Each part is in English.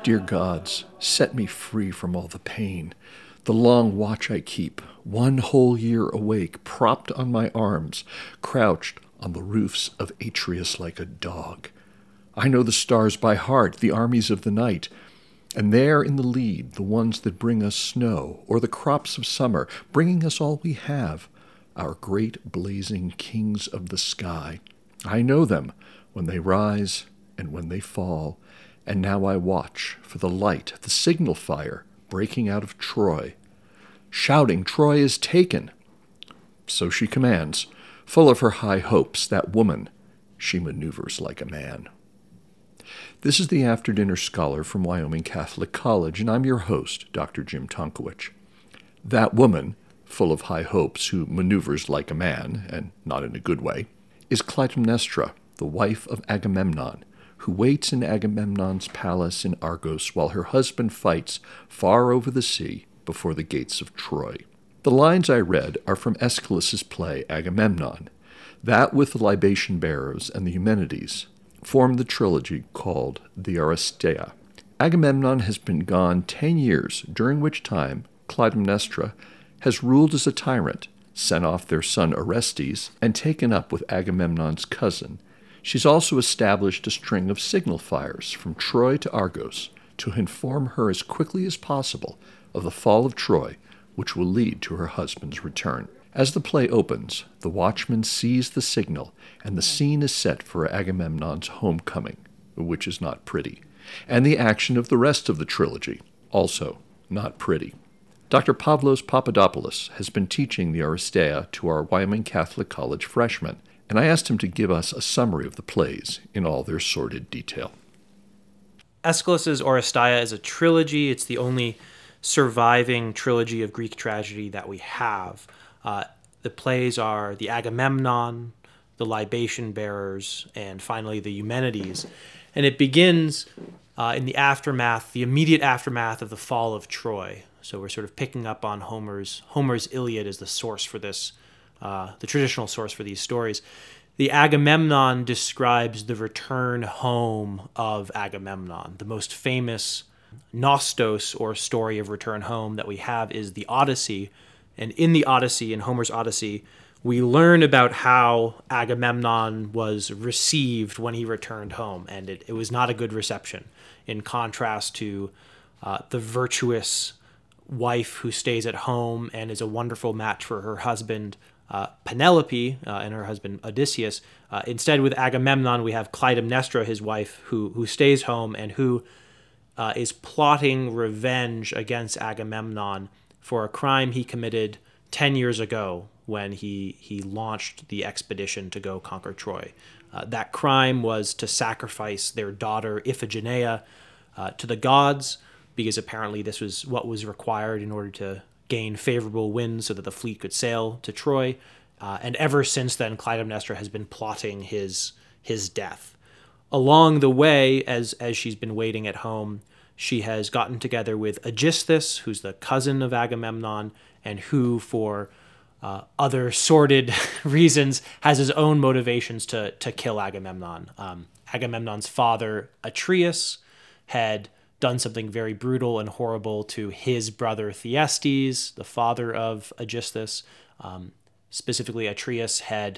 Dear gods, set me free from all the pain. The long watch I keep, 1 whole year awake, propped on my arms, crouched on the roofs of Atreus like a dog. I know the stars by heart, the armies of the night, and there in the lead, the ones that bring us snow, or the crops of summer, bringing us all we have, our great blazing kings of the sky. I know them when they rise and when they fall, and now I watch for the light, the signal fire, breaking out of Troy. Shouting, Troy is taken. So she commands. Full of her high hopes, that woman, she maneuvers like a man. This is the After Dinner Scholar from Wyoming Catholic College, and I'm your host, Dr. Jim Tonkowich. That woman, full of high hopes, who maneuvers like a man, and not in a good way, is Clytemnestra, the wife of Agamemnon, who waits in Agamemnon's palace in Argos while her husband fights far over the sea before the gates of Troy. The lines I read are from Aeschylus's play Agamemnon. That with the libation bearers and the Eumenides form the trilogy called the Aristeia. Agamemnon has been gone 10 years, during which time Clytemnestra has ruled as a tyrant, sent off their son Orestes, and taken up with Agamemnon's cousin. She's also established a string of signal fires from Troy to Argos to inform her as quickly as possible of the fall of Troy, which will lead to her husband's return. As the play opens, the watchman sees the signal, and the scene is set for Agamemnon's homecoming, which is not pretty, and the action of the rest of the trilogy, also not pretty. Dr. Pavlos Papadopoulos has been teaching the Aristeia to our Wyoming Catholic College freshmen, and I asked him to give us a summary of the plays in all their sordid detail. Aeschylus's Oresteia is a trilogy. It's the only surviving trilogy of Greek tragedy that we have. The plays are the Agamemnon, the Libation Bearers, and finally the Eumenides. And it begins in the aftermath, the immediate aftermath of the fall of Troy. So we're sort of picking up on Homer's Iliad as the source for this, the traditional source for these stories. The Agamemnon describes the return home of Agamemnon. The most famous Nostos, or story of return home, that we have is the Odyssey. And in the Odyssey, in Homer's Odyssey, we learn about how Agamemnon was received when he returned home. And it was not a good reception, in contrast to the virtuous wife who stays at home and is a wonderful match for her husband, Penelope, and her husband Odysseus. Instead, with Agamemnon, we have Clytemnestra, his wife, who stays home and who is plotting revenge against Agamemnon for a crime he committed 10 years ago when he launched the expedition to go conquer Troy. That crime was to sacrifice their daughter Iphigenia to the gods, because apparently this was what was required in order to gain favorable winds so that the fleet could sail to Troy. And ever since then, Clytemnestra has been plotting his death. Along the way, as she's been waiting at home, she has gotten together with Aegisthus, who's the cousin of Agamemnon, and who, for other sordid reasons, has his own motivations to kill Agamemnon. Agamemnon's father, Atreus, had done something very brutal and horrible to his brother Thyestes, the father of Aegisthus. Specifically, Atreus had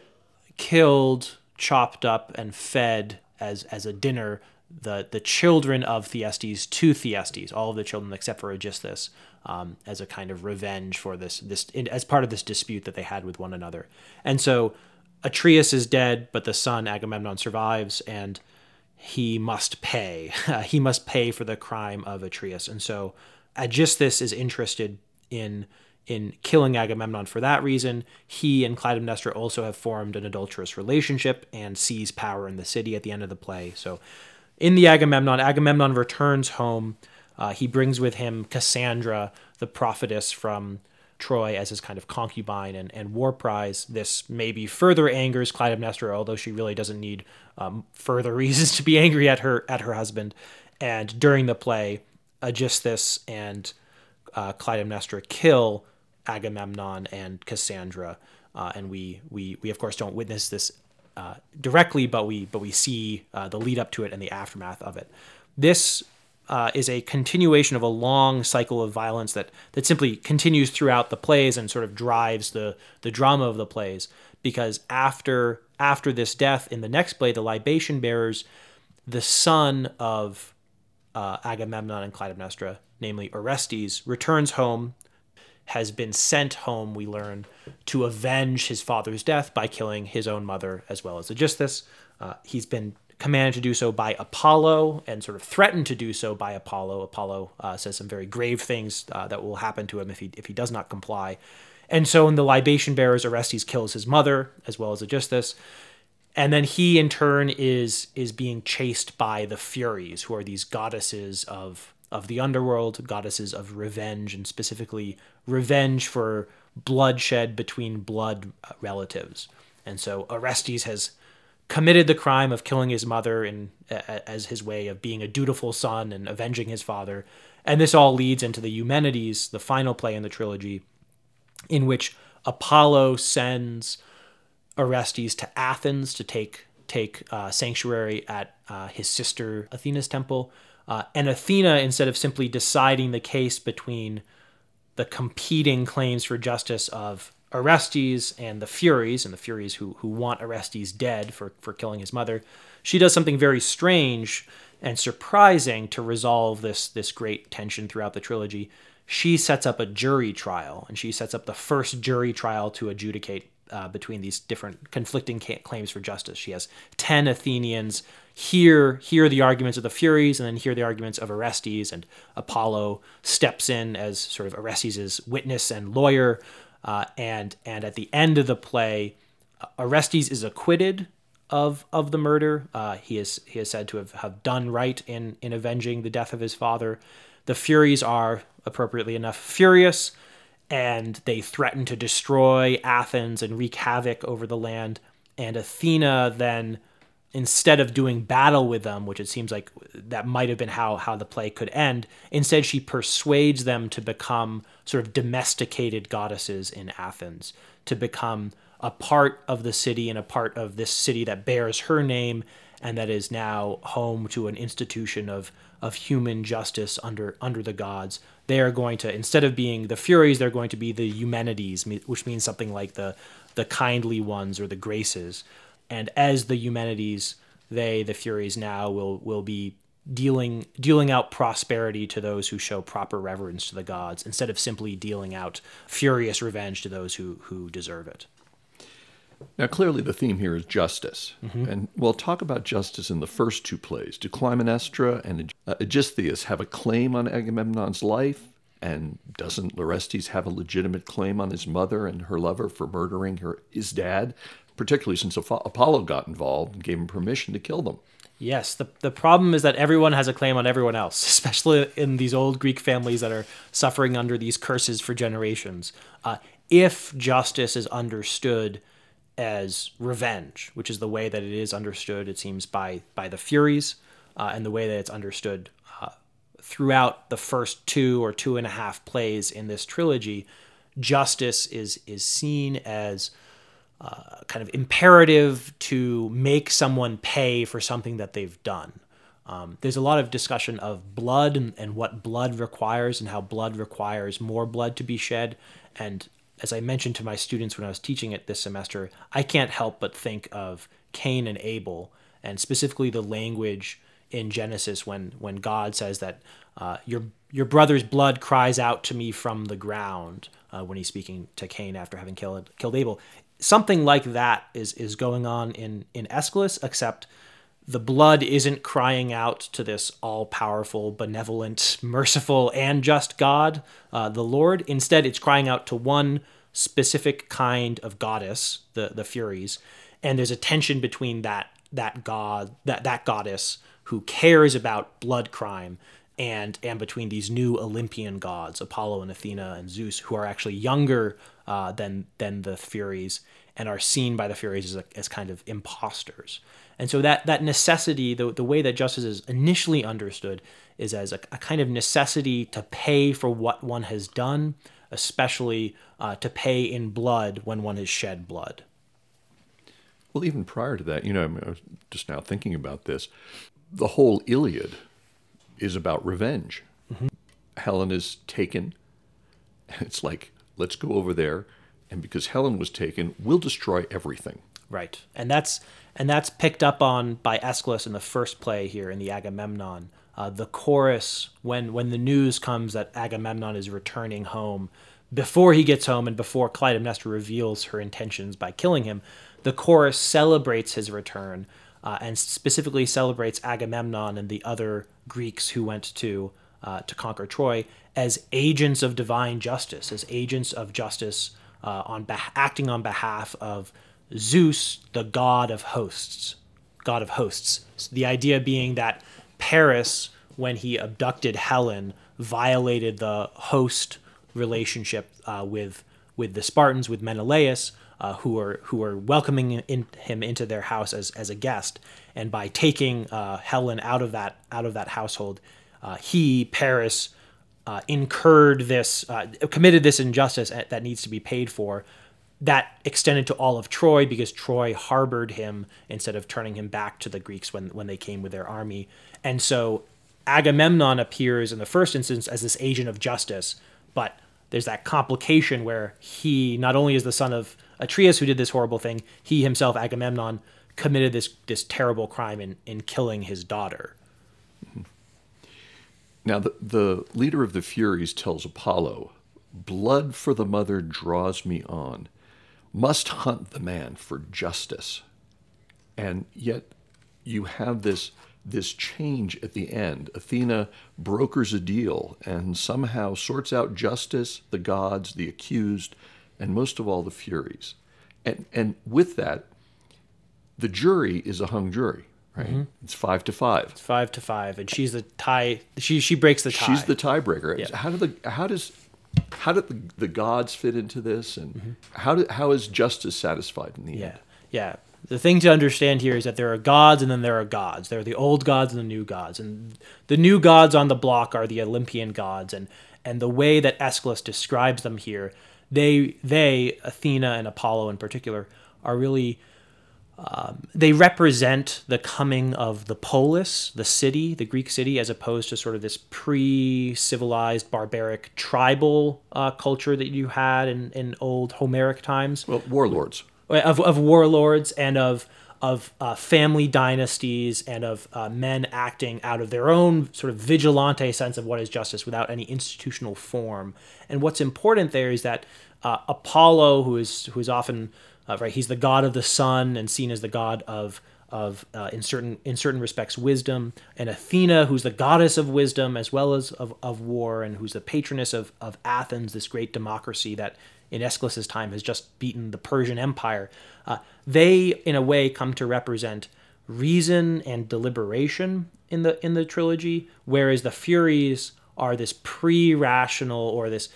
killed, chopped up, and fed as a dinner the children of Thyestes to Thyestes, all of the children except for Aegisthus, as a kind of revenge for this as part of this dispute that they had with one another. And so Atreus is dead, but the son Agamemnon survives, and he must pay. He must pay for the crime of Atreus. And so Aegisthus is interested in killing Agamemnon for that reason. He and Clytemnestra also have formed an adulterous relationship and seize power in the city at the end of the play. So in the Agamemnon returns home. He brings with him Cassandra, the prophetess from Troy, as his kind of concubine and war prize. This maybe further angers Clytemnestra, although she really doesn't need further reasons to be angry at her husband. And during the play, Aegisthus and Clytemnestra kill Agamemnon and Cassandra, and we of course don't witness this directly, but we see the lead up to it and the aftermath of it. This is a continuation of a long cycle of violence that simply continues throughout the plays and sort of drives the drama of the plays. Because after this death, in the next play, the libation bearers, the son of Agamemnon and Clytemnestra, namely Orestes, returns home, has been sent home, we learn, to avenge his father's death by killing his own mother as well as Aegisthus. He's been commanded to do so by Apollo and sort of threatened to do so by Apollo. Apollo says some very grave things that will happen to him if he does not comply. And so in the libation bearers, Orestes kills his mother as well as Aegisthus. And then he, in turn, is being chased by the Furies, who are these goddesses of the underworld, goddesses of revenge, and specifically revenge for bloodshed between blood relatives. And so Orestes has committed the crime of killing his mother as his way of being a dutiful son and avenging his father. And this all leads into the Eumenides, the final play in the trilogy, in which Apollo sends Orestes to Athens to take sanctuary at his sister Athena's temple. And Athena, instead of simply deciding the case between the competing claims for justice of Orestes and the Furies who want Orestes dead for killing his mother, she does something very strange and surprising to resolve this great tension throughout the trilogy. She sets up a jury trial, and she sets up the first jury trial to adjudicate between these different conflicting claims for justice. She has 10 Athenians hear the arguments of the Furies and then hear the arguments of Orestes, and Apollo steps in as sort of Orestes' witness and lawyer. And at the end of the play, Orestes is acquitted of the murder. He is said to have done right in avenging the death of his father. The Furies are, appropriately enough, furious, and they threaten to destroy Athens and wreak havoc over the land. And Athena then, instead of doing battle with them, which it seems like that might have been how the play could end, instead she persuades them to become sort of domesticated goddesses in Athens, to become a part of the city and a part of this city that bears her name and that is now home to an institution of human justice under the gods. They are going to, instead of being the Furies, they're going to be the Eumenides, which means something like the kindly ones or the Graces. And as the Eumenides, the Furies now will be dealing out prosperity to those who show proper reverence to the gods, instead of simply dealing out furious revenge to those who deserve it. Now, clearly the theme here is justice. Mm-hmm. And we'll talk about justice in the first two plays. Do Clytemnestra and Aegisthus have a claim on Agamemnon's life? And doesn't Orestes have a legitimate claim on his mother and her lover for murdering his dad? Particularly since Apollo got involved and gave him permission to kill them. Yes, the problem is that everyone has a claim on everyone else, especially in these old Greek families that are suffering under these curses for generations. If justice is understood as revenge, which is the way that it is understood, it seems, by the Furies, and the way that it's understood throughout the first 2 or 2.5 plays in this trilogy, justice is seen as kind of imperative to make someone pay for something that they've done. There's a lot of discussion of blood and what blood requires and how blood requires more blood to be shed. And as I mentioned to my students when I was teaching it this semester, I can't help but think of Cain and Abel, and specifically the language in Genesis when God says that your brother's blood cries out to me from the ground, when he's speaking to Cain after having killed Abel. Something like that is going on in Aeschylus, except the blood isn't crying out to this all-powerful, benevolent, merciful, and just God, the Lord. Instead, it's crying out to one specific kind of goddess, the Furies, and there's a tension between that god, that goddess who cares about blood crime, and between these new Olympian gods, Apollo and Athena and Zeus, who are actually younger than the Furies and are seen by the Furies as kind of imposters. And so that necessity, the way that justice is initially understood, is as a kind of necessity to pay for what one has done, especially to pay in blood when one has shed blood. Well, even prior to that, I was just now thinking about this, the whole Iliad is about revenge. Helen is taken. It's like, let's go over there, and because Helen was taken, we'll destroy everything. Right. And that's picked up on by Aeschylus in the first play here in the Agamemnon. The chorus, when the news comes that Agamemnon is returning home, before he gets home and before Clytemnestra reveals her intentions by killing him, the chorus celebrates his return, and specifically celebrates Agamemnon and the other Greeks who went to conquer Troy as agents of divine justice, as agents of justice acting on behalf of Zeus, the god of hosts. God of hosts. So the idea being that Paris, when he abducted Helen, violated the host relationship with the Spartans, with Menelaus, who are welcoming him into their house as a guest, and by taking Helen out of that household, Paris, committed this injustice that needs to be paid for. That extended to all of Troy because Troy harbored him instead of turning him back to the Greeks when they came with their army. And so Agamemnon appears in the first instance as this agent of justice, but there's that complication where he not only is the son of Atreus who did this horrible thing, he himself, Agamemnon, committed this terrible crime in killing his daughter. Now, the leader of the Furies tells Apollo, "Blood for the mother draws me on. Must hunt the man for justice." And yet you have this change at the end. Athena brokers a deal and somehow sorts out justice, the gods, the accused, and most of all the Furies. And with that, the jury is a hung jury, right? Mm-hmm. It's 5-5. It's 5-5, and she's the tie. She breaks the tie. She's the tiebreaker. Yeah. How did the gods fit into this, and how is justice satisfied in the end? Yeah. The thing to understand here is that there are gods and then there are gods. There are the old gods and the new gods. And the new gods on the block are the Olympian gods. And the way that Aeschylus describes them here, they Athena and Apollo in particular, are really, they represent the coming of the polis, the city, the Greek city, as opposed to sort of this pre-civilized, barbaric, tribal culture that you had in old Homeric times. Well, warlords. Of warlords and of family dynasties and of men acting out of their own sort of vigilante sense of what is justice without any institutional form. And what's important there is that Apollo, who is often he's the god of the sun and seen as the god of in certain respects wisdom, and Athena, who's the goddess of wisdom as well as of war, and who's the patroness of Athens, this great democracy that in Aeschylus' time has just beaten the Persian Empire. They, in a way, come to represent reason and deliberation in the trilogy, whereas the Furies are this pre-rational or this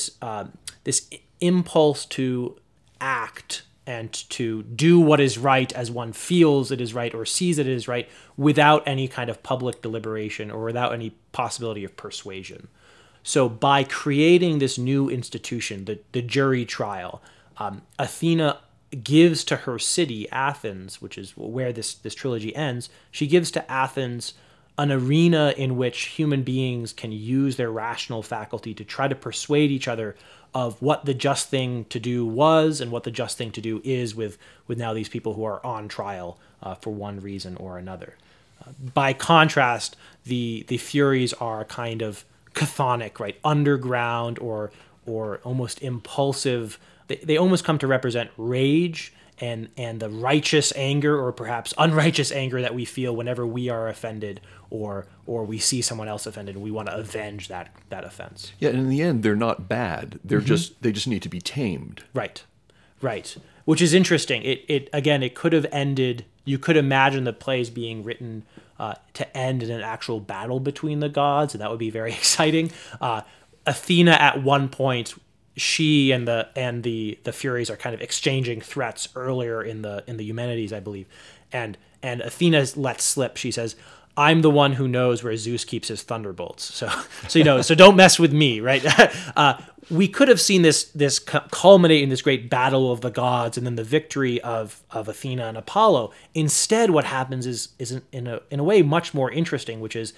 impulse to act and to do what is right as one feels it is right or sees it is right without any kind of public deliberation or without any possibility of persuasion. So by creating this new institution, the jury trial, Athena gives to her city, Athens, which is where this trilogy ends, she gives to Athens an arena in which human beings can use their rational faculty to try to persuade each other of what the just thing to do was and what the just thing to do is with now these people who are on trial for one reason or another. By contrast, the Furies are kind of chthonic, right? Underground or almost impulsive. They almost come to represent rage and the righteous anger or perhaps unrighteous anger that we feel whenever we are offended or we see someone else offended and we want to avenge that offense. Yeah, and in the end, they're not bad. They just need to be tamed. Right. Which is interesting. It could have ended. You could imagine the plays being written to end in an actual battle between the gods, and that would be very exciting. Athena, at one point, she and the Furies are kind of exchanging threats earlier in the Eumenides, I believe, and Athena lets slip. She says, "I'm the one who knows where Zeus keeps his thunderbolts. So don't mess with me," right? We could have seen this culminate in this great battle of the gods and then the victory of Athena and Apollo. Instead, what happens is in a way much more interesting, which is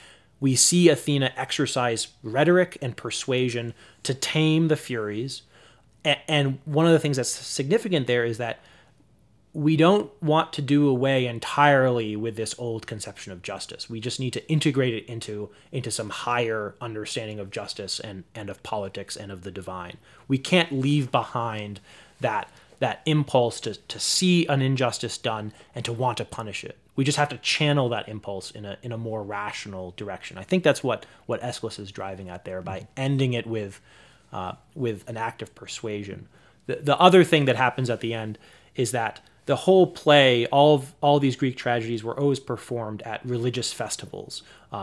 We see Athena exercise rhetoric and persuasion to tame the Furies. And one of the things that's significant there is that we don't want to do away entirely with this old conception of justice. We just need to integrate it into some higher understanding of justice and of politics and of the divine. We can't leave behind that impulse to see an injustice done and to want to punish it. We just have to channel that impulse in a more rational direction. I think that's what Aeschylus is driving at there by ending it with an act of persuasion. The other thing that happens at the end is that the whole play, all these Greek tragedies were always performed at religious festivals.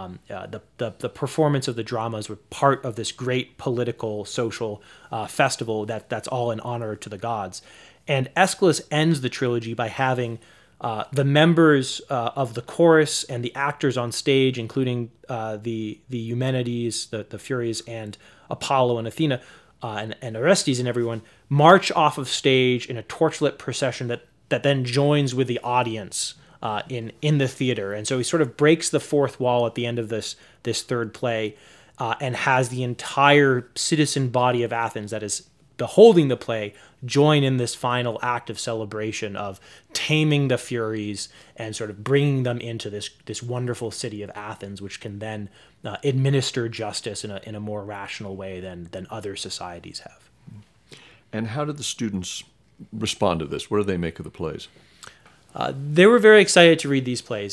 The performance of the dramas were part of this great political, social festival that's all in honor to the gods. And Aeschylus ends the trilogy by having the members of the chorus and the actors on stage, including the Eumenides, the Furies, and Apollo and Athena, and Orestes and everyone, march off of stage in a torchlit procession that then joins with the audience in the theater. And so he sort of breaks the fourth wall at the end of this third play and has the entire citizen body of Athens that is beholding the play join in this final act of celebration of taming the Furies and sort of bringing them into this wonderful city of Athens, which can then administer justice in a more rational way than other societies have. And how did the students respond to this? What do they make of the plays? They were very excited to read these plays.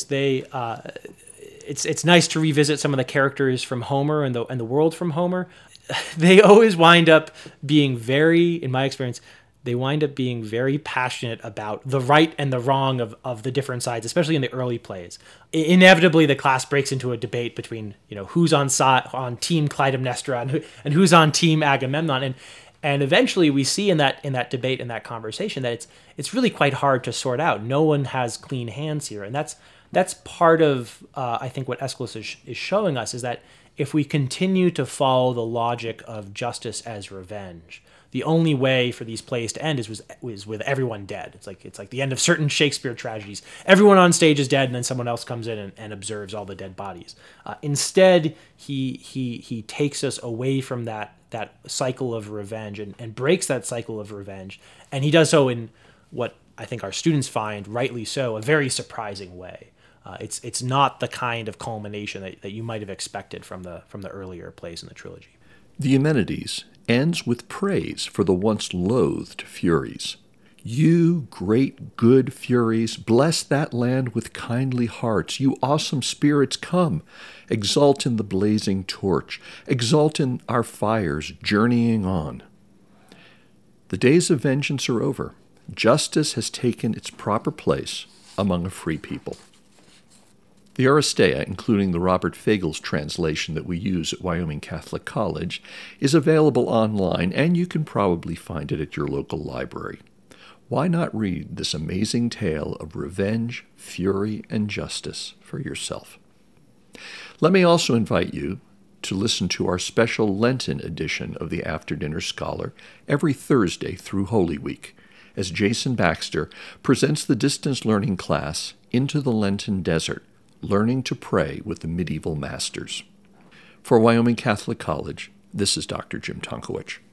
It's nice to revisit some of the characters from Homer and the world from Homer. They always wind up being in my experience, they wind up being very passionate about the right and the wrong of the different sides, especially in the early plays. Inevitably, the class breaks into a debate between who's on Team Clytemnestra and who's on Team Agamemnon, and eventually we see in that debate, in that conversation, that it's really quite hard to sort out. No one has clean hands here, and that's part of I think what Aeschylus is showing us, is that if we continue to follow the logic of justice as revenge, the only way for these plays to end is with everyone dead. It's like the end of certain Shakespeare tragedies. Everyone on stage is dead, and then someone else comes in and observes all the dead bodies. Instead, he takes us away from that cycle of revenge and breaks that cycle of revenge, and he does so in what I think our students find, rightly so, a very surprising way. It's not the kind of culmination that you might have expected from the earlier plays in the trilogy. The Eumenides ends with praise for the once loathed Furies. You great good Furies, bless that land with kindly hearts. You awesome spirits, come, exult in the blazing torch, exult in our fires journeying on. The days of vengeance are over. Justice has taken its proper place among a free people. The Aristeia, including the Robert Fagles translation that we use at Wyoming Catholic College, is available online, and you can probably find it at your local library. Why not read this amazing tale of revenge, fury, and justice for yourself? Let me also invite you to listen to our special Lenten edition of the After Dinner Scholar every Thursday through Holy Week, as Jason Baxter presents the distance learning class Into the Lenten Desert, Learning to Pray with the Medieval Masters. For Wyoming Catholic College, this is Dr. Jim Tonkowich.